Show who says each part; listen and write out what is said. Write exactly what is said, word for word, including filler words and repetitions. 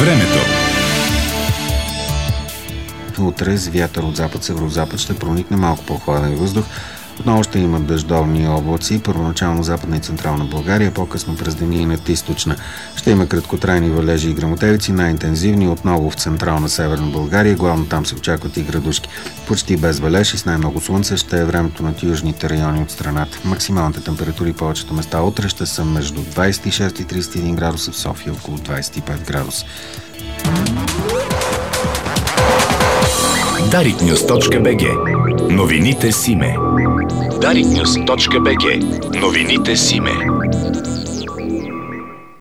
Speaker 1: Времето.
Speaker 2: Утре с вятър от запад-северозапад ще проникне малко по-хладен въздух. Отново ще има дъждовни облаци, първоначално западна и централна България, по-късно през деня и над източна. Ще има краткотрайни валежи и гръмотевици, най-интензивни отново в централна северна България, главно там се очакват и градушки. Почти без валеж и с най-много слънце ще е времето над южните райони от страната. Максималните температури повечето места утре ще са между двадесет и шест и тридесет и един градуса, в София около двадесет и пет градуса.
Speaker 1: дарик нюз точка би джи. Новините с име. дарик нюз точка би джи. Новините с име.